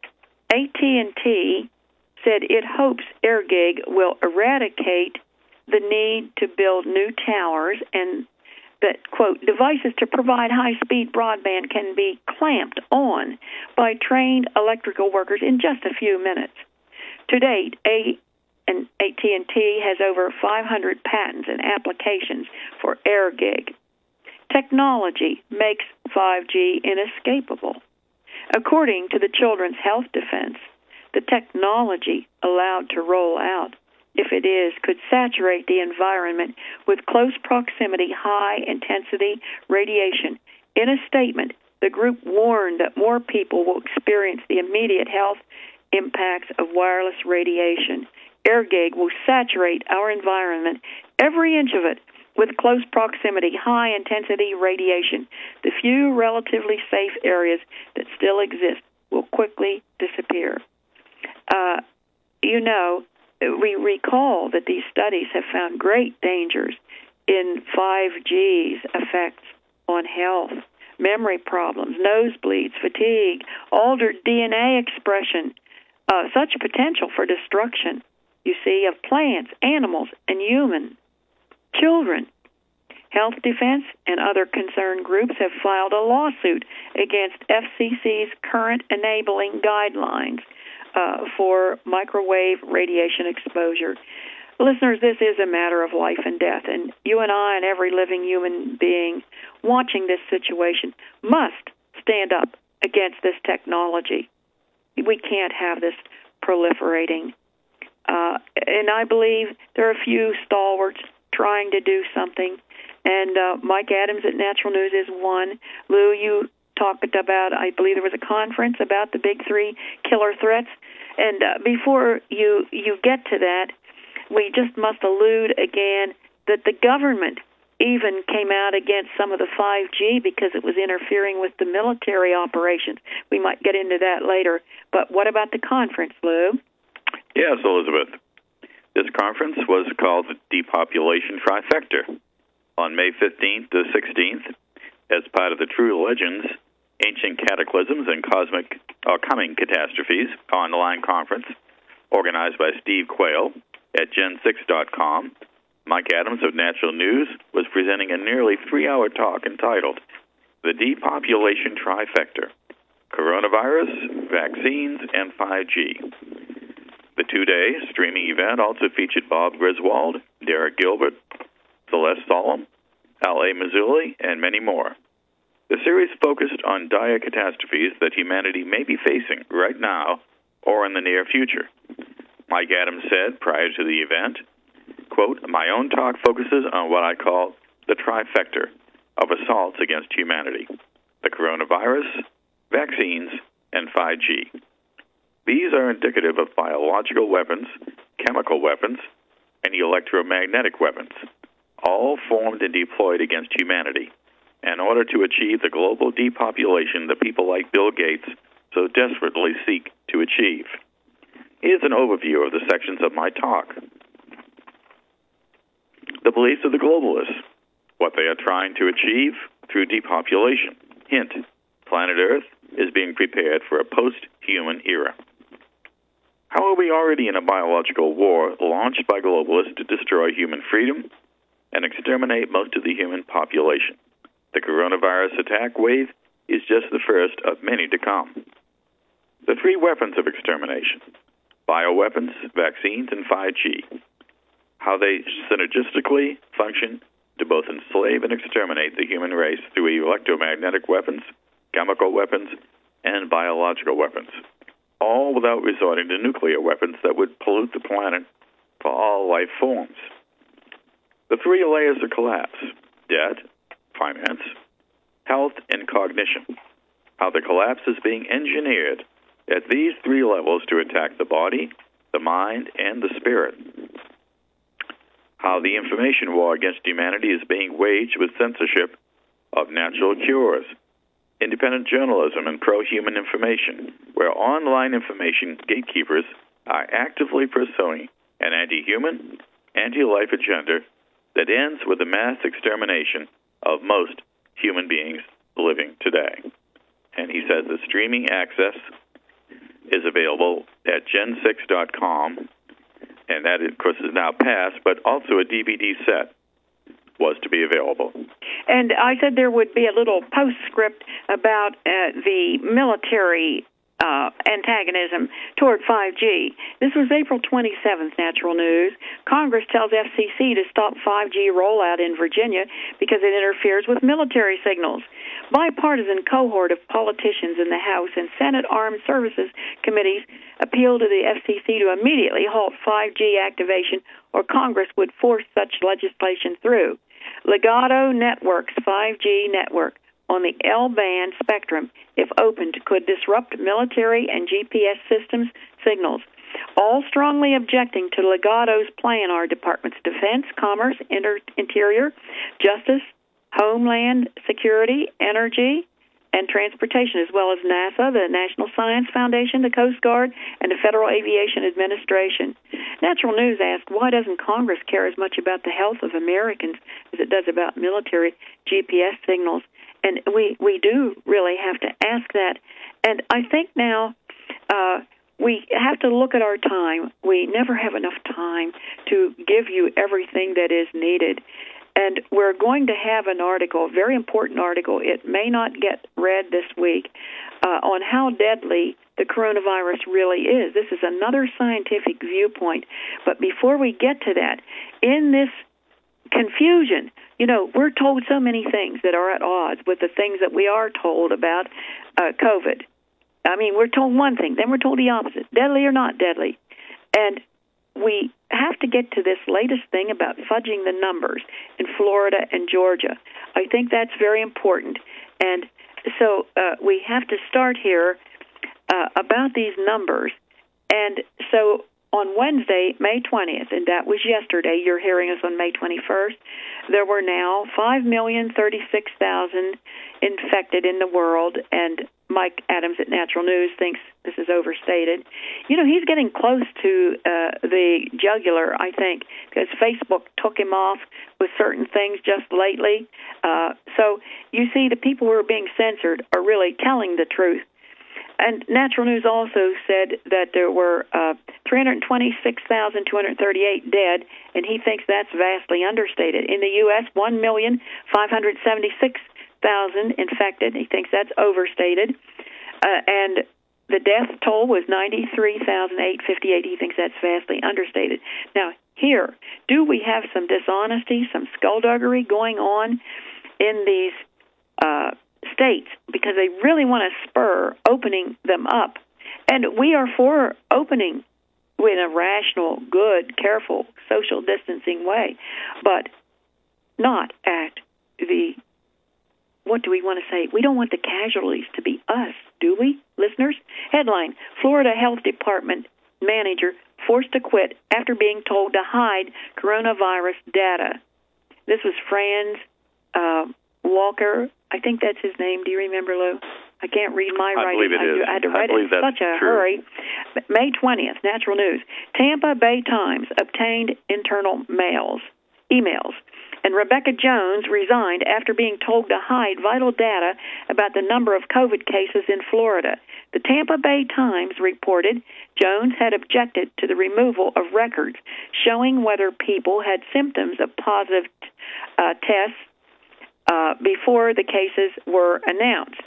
A T and T said it hopes AirGig will eradicate the need to build new towers and that, quote, devices to provide high-speed broadband can be clamped on by trained electrical workers in just a few minutes. To date, A and A T and T has over five hundred patents and applications for AirGig. Technology makes five G inescapable. According to the Children's Health Defense, the technology allowed to roll out, if it is, could saturate the environment with close proximity, high-intensity radiation. In a statement, the group warned that more people will experience the immediate health impacts of wireless radiation. AirGig will saturate our environment, every inch of it, with close proximity, high-intensity radiation. The few relatively safe areas that still exist will quickly disappear. Uh, you know, we recall that these studies have found great dangers in five G's effects on health, memory problems, nosebleeds, fatigue, altered D N A expression, uh, such potential for destruction, you see, of plants, animals, and human children. Health Defense and other concerned groups have filed a lawsuit against F C C's current enabling guidelines Uh, for microwave radiation exposure. Listeners, this is a matter of life and death, and you and I and every living human being watching this situation must stand up against this technology. We can't have this proliferating. Uh, and I believe there are a few stalwarts trying to do something, and uh, Mike Adams at Natural News is one. Lou, you talked about, I believe there was a conference about the big three killer threats. And uh, before you you get to that, we just must allude again that the government even came out against some of the five G because it was interfering with the military operations. We might get into that later. But what about the conference, Lou? Yes, Elizabeth. This conference was called the Depopulation Trifecta on May fifteenth to sixteenth as part of the True Legends, Ancient Cataclysms and Cosmic uh, Coming Catastrophes online conference organized by Steve Quayle at gen six dot com. Mike Adams of Natural News was presenting a nearly three-hour talk entitled The Depopulation Trifecta, Coronavirus, Vaccines, and five G. The two-day streaming event also featured Bob Griswold, Derek Gilbert, Celeste Solom, L A. Mazzulli, and many more. The series focused on dire catastrophes that humanity may be facing right now or in the near future. Mike Adams said prior to the event, quote, my own talk focuses on what I call the trifecta of assaults against humanity, the coronavirus, vaccines, and five G. These are indicative of biological weapons, chemical weapons, and electromagnetic weapons, all formed and deployed against humanity in order to achieve the global depopulation that people like Bill Gates so desperately seek to achieve. Here's an overview of the sections of my talk. The beliefs of the globalists, what they are trying to achieve through depopulation. Hint, planet Earth is being prepared for a post-human era. How are we already in a biological war launched by globalists to destroy human freedom and exterminate most of the human population? The coronavirus attack wave is just the first of many to come. The three weapons of extermination, bioweapons, vaccines, and five G, how they synergistically function to both enslave and exterminate the human race through electromagnetic weapons, chemical weapons, and biological weapons, all without resorting to nuclear weapons that would pollute the planet for all life forms. The three layers of collapse, debt, finance, health, and cognition, how the collapse is being engineered at these three levels to attack the body, the mind, and the spirit. How the information war against humanity is being waged with censorship of natural cures, independent journalism, and pro-human information, where online information gatekeepers are actively pursuing an anti-human, anti-life agenda that ends with the mass extermination of most human beings living today. And he says the streaming access is available at gen six dot com, and that, of course, is now passed, but also a D V D set was to be available. And I said there would be a little postscript about uh, the military uh, antagonism toward five G. This was April twenty-seventh, Natural News. Congress tells F C C to stop five G rollout in Virginia because it interferes with military signals. Bipartisan cohort of politicians in the House and Senate Armed Services Committees appealed to the F C C to immediately halt five G activation, or Congress would force such legislation through. Legato Network's five G network on the L-band spectrum, if opened, could disrupt military and G P S systems signals. All strongly objecting to Legato's plan are Departments of Defense, Commerce, Inter- Interior, Justice, Homeland Security, Energy, and Transportation, as well as NASA, the National Science Foundation, the Coast Guard, and the Federal Aviation Administration. Natural News asked, why doesn't Congress care as much about the health of Americans as it does about military G P S signals? And we, we do really have to ask that. And I think now uh, we have to look at our time. We never have enough time to give you everything that is needed. And we're going to have an article, a very important article. It may not get read this week, uh, on how deadly the coronavirus really is. This is another scientific viewpoint. But before we get to that, in this confusion, you know, we're told so many things that are at odds with the things that we are told about uh, COVID. I mean, we're told one thing, then we're told the opposite, deadly or not deadly. And we have to get to this latest thing about fudging the numbers in Florida and Georgia. I think that's very important. And so uh, we have to start here uh, about these numbers. And so on Wednesday, May twentieth, and that was yesterday, you're hearing us on May twenty-first, there were now five million thirty-six thousand infected in the world, and Mike Adams at Natural News thinks this is overstated. You know, he's getting close to uh, the jugular, I think, because Facebook took him off with certain things just lately. Uh, so you see, the people who are being censored are really telling the truth. And Natural News also said that there were uh, three hundred twenty-six thousand two hundred thirty-eight dead, and he thinks that's vastly understated. In the U S, one million five hundred seventy-six thousand infected. He thinks that's overstated. Uh, and the death toll was ninety-three thousand eight hundred fifty-eight. He thinks that's vastly understated. Now, here, do we have some dishonesty, some skullduggery going on in these uh states, because they really want to spur opening them up. And we are for opening in a rational, good, careful, social distancing way, but not at the, what do we want to say? We don't want the casualties to be us, do we, listeners? Headline, Florida Health Department manager forced to quit after being told to hide coronavirus data. This was Franz uh, Walker. I think that's his name. Do you remember, Lou? I can't read my I writing. Believe it is. I had to write I it in such a true. hurry. May twentieth, Natural News. Tampa Bay Times obtained internal mails, emails. And Rebecca Jones resigned after being told to hide vital data about the number of COVID cases in Florida. The Tampa Bay Times reported Jones had objected to the removal of records showing whether people had symptoms of positive uh, tests Uh, before the cases were announced.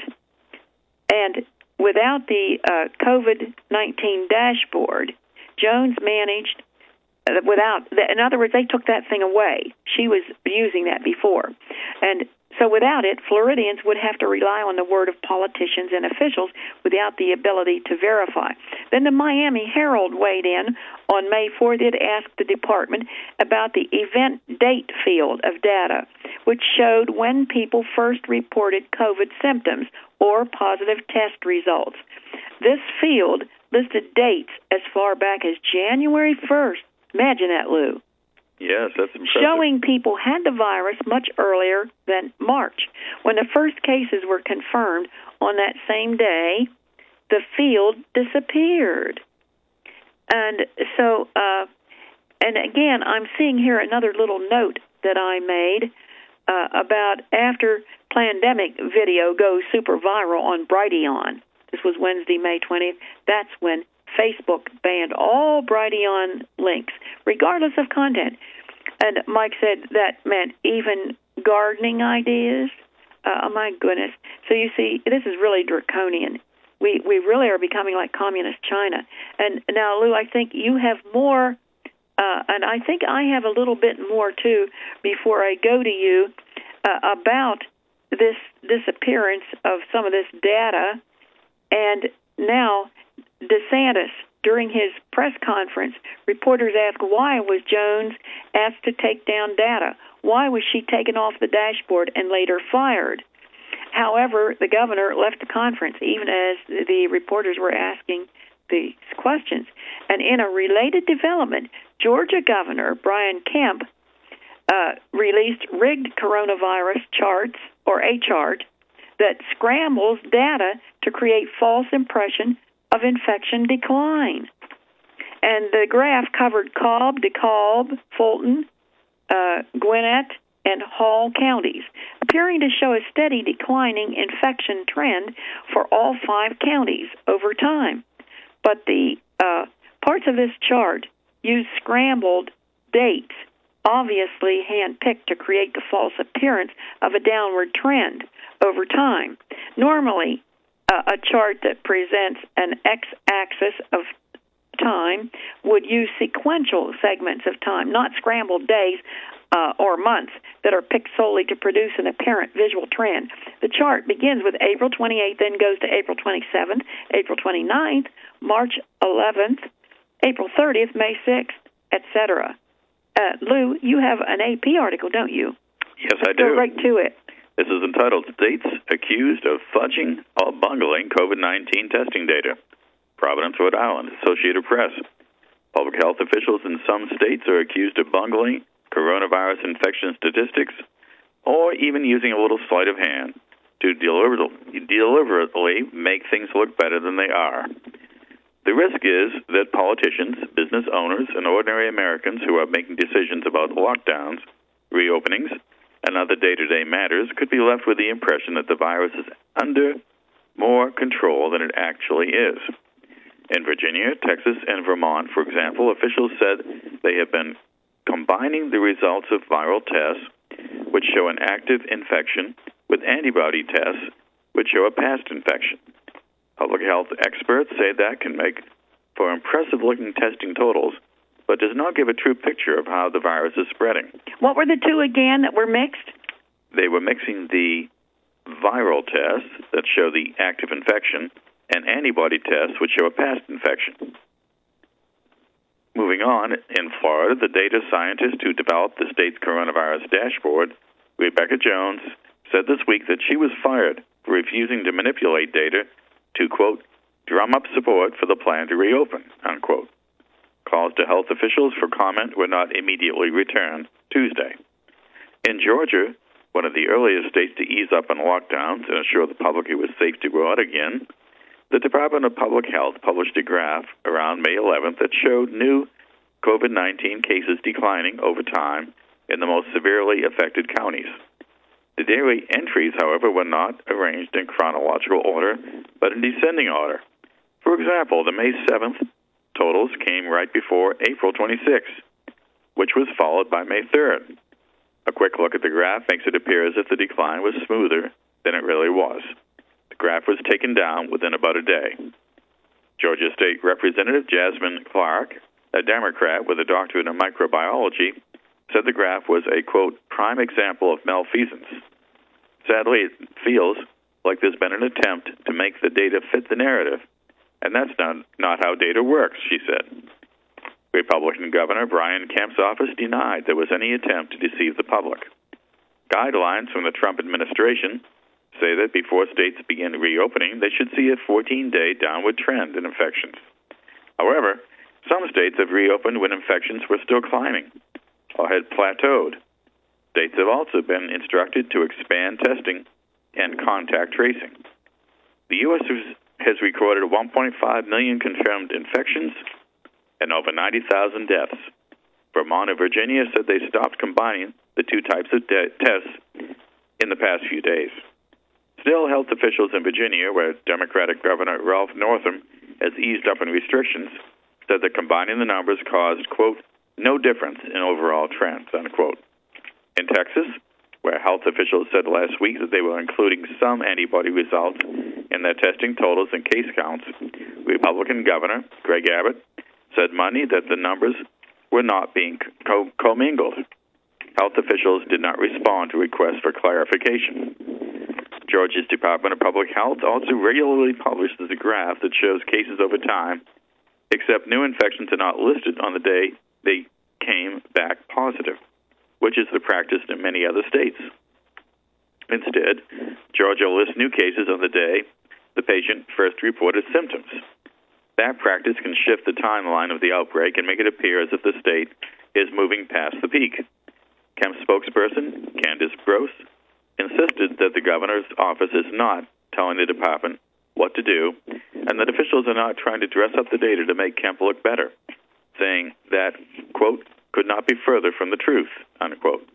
And without the uh, COVID nineteen dashboard, Jones managed, uh, without, the, in other words, they took that thing away. She was using that before. And so without it, Floridians would have to rely on the word of politicians and officials without the ability to verify. Then the Miami Herald weighed in on May fourth. It asked the department about the event date field of data, which showed when people first reported COVID symptoms or positive test results. This field listed dates as far back as January first. Imagine that, Lou. Yes, that's impressive. Showing people had the virus much earlier than March. When the first cases were confirmed on that same day, the field disappeared. And so, uh, and again, I'm seeing here another little note that I made uh, about after pandemic video goes super viral on Brighteon. This was Wednesday, May twentieth. That's when Facebook banned all Brighteon links, regardless of content. And Mike said that meant even gardening ideas. Uh, oh, my goodness. So you see, this is really draconian. We we really are becoming like communist China. And now, Lou, I think you have more, uh, and I think I have a little bit more, too, before I go to you, uh, about this disappearance of some of this data. And now, DeSantis, during his press conference, reporters asked, why was Jones asked to take down data? Why was she taken off the dashboard and later fired? However, the governor left the conference, even as the reporters were asking these questions. And in a related development, Georgia Governor Brian Kemp uh, released rigged coronavirus charts, or a chart, that scrambles data to create false impression of infection decline. And the graph covered Cobb, DeKalb, Fulton, uh, Gwinnett, and Hall counties, appearing to show a steady declining infection trend for all five counties over time. But the uh, parts of this chart use scrambled dates, obviously hand-picked to create the false appearance of a downward trend over time. Normally, uh, a chart that presents an x-axis of time would use sequential segments of time, not scrambled days uh, or months that are picked solely to produce an apparent visual trend. The chart begins with April twenty-eighth, then goes to April twenty-seventh, April twenty-ninth, March eleventh, April thirtieth, May sixth, et cetera. Uh, Lou, you have an A P article, don't you? Yes, I do. Go right to it. This is entitled, States Accused of Fudging or Bungling COVID nineteen Testing Data. Providence, Rhode Island, Associated Press. Public health officials in some states are accused of bungling coronavirus infection statistics or even using a little sleight of hand to deliberately, deliberately make things look better than they are. The risk is that politicians, business owners, and ordinary Americans who are making decisions about lockdowns, reopenings, and other day-to-day matters could be left with the impression that the virus is under more control than it actually is. In Virginia, Texas, and Vermont, for example, officials said they have been combining the results of viral tests, which show an active infection, with antibody tests, which show a past infection. Public health experts say that can make for impressive-looking testing totals, but does not give a true picture of how the virus is spreading. What were the two again that were mixed? They were mixing the viral tests that show the active infection and antibody tests which show a past infection. Moving on, in Florida, the data scientist who developed the state's coronavirus dashboard, Rebecca Jones, said this week that she was fired for refusing to manipulate data to, quote, drum up support for the plan to reopen, unquote. Calls to health officials for comment were not immediately returned Tuesday. In Georgia, one of the earliest states to ease up on lockdowns and assure the public it was safe to go out again, the Department of Public Health published a graph around May eleventh that showed new COVID nineteen cases declining over time in the most severely affected counties. The daily entries, however, were not arranged in chronological order, but in descending order. For example, the May seventh totals came right before April twenty-sixth, which was followed by May third. A quick look at the graph makes it appear as if the decline was smoother than it really was. The graph was taken down within about a day. Georgia State Representative Jasmine Clark, a Democrat with a doctorate in microbiology, said the graph was a, quote, prime example of malfeasance. Sadly, it feels like there's been an attempt to make the data fit the narrative, and that's not, not how data works, she said. Republican Governor Brian Kemp's office denied there was any attempt to deceive the public. Guidelines from the Trump administration say that before states begin reopening, they should see a fourteen-day downward trend in infections. However, some states have reopened when infections were still climbing or had plateaued. States have also been instructed to expand testing and contact tracing. The U S has recorded one point five million confirmed infections and over ninety thousand deaths. Vermont and Virginia said they stopped combining the two types of de- tests in the past few days. Still, health officials in Virginia, where Democratic Governor Ralph Northam has eased up on restrictions, said that combining the numbers caused, quote, no difference in overall trends, unquote. In Texas, where health officials said last week that they were including some antibody results in their testing totals and case counts, Republican Governor Greg Abbott said Monday that the numbers were not being co- commingled. Health officials did not respond to requests for clarification. Georgia's Department of Public Health also regularly publishes a graph that shows cases over time, except new infections are not listed on the day they came back positive, which is the practice in many other states. Instead, Georgia lists new cases on the day the patient first reported symptoms. That practice can shift the timeline of the outbreak and make it appear as if the state is moving past the peak. Kemp spokesperson Candace Gross insisted that the governor's office is not telling the department what to do, and that officials are not trying to dress up the data to make Kemp look better, saying that, quote, could not be further from the truth, unquote.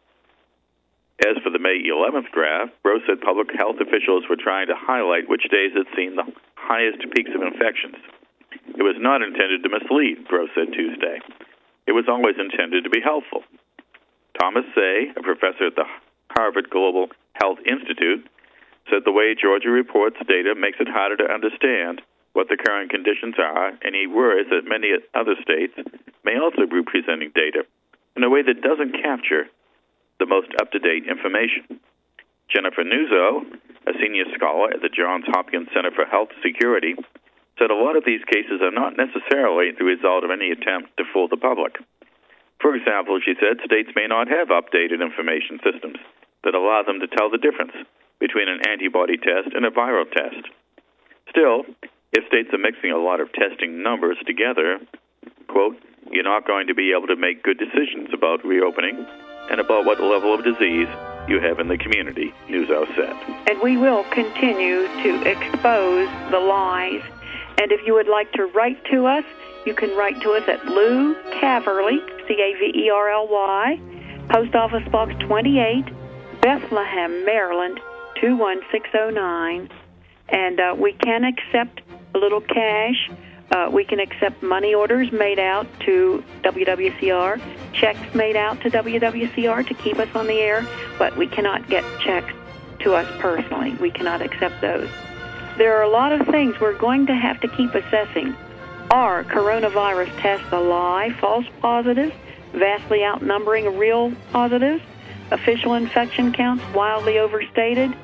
As for the May eleventh graph, Gross said public health officials were trying to highlight which days had seen the highest peaks of infections. It was not intended to mislead, Gross said Tuesday. It was always intended to be helpful. Thomas Say, a professor at the Harvard Global Health Institute, said the way Georgia reports data makes it harder to understand what the current conditions are, and he worries that many other states may also be presenting data in a way that doesn't capture the most up-to-date information. Jennifer Nuzzo, a senior scholar at the Johns Hopkins Center for Health Security, said a lot of these cases are not necessarily the result of any attempt to fool the public. For example, she said, states may not have updated information systems that allow them to tell the difference between an antibody test and a viral test. Still, if states are mixing a lot of testing numbers together, quote, you're not going to be able to make good decisions about reopening and about what level of disease you have in the community, Nuzzo said. And we will continue to expose the lies. And if you would like to write to us, you can write to us at Lou Caverly, C A V E R L Y, Post Office Box twenty-eight, Bethlehem, Maryland, two one six oh nine. And uh, we can accept a little cash. Uh, we can accept money orders made out to W W C R, checks made out to W W C R to keep us on the air, but we cannot get checks to us personally. We cannot accept those. There are a lot of things we're going to have to keep assessing. Are coronavirus tests a lie, false positives, vastly outnumbering real positives, official infection counts wildly overstated?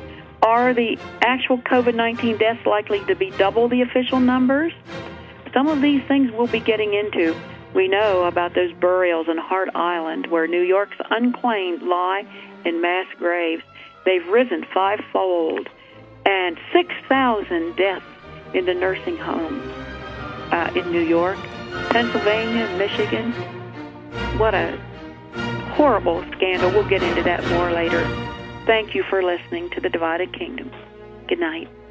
Are the actual COVID nineteen deaths likely to be double the official numbers? Some of these things we'll be getting into. We know about those burials in Hart Island where New York's unclaimed lie in mass graves. They've risen fivefold. And six thousand deaths in the nursing homes uh, in New York, Pennsylvania, Michigan. What a horrible scandal. We'll get into that more later. Thank you for listening to The Divided Kingdom. Good night.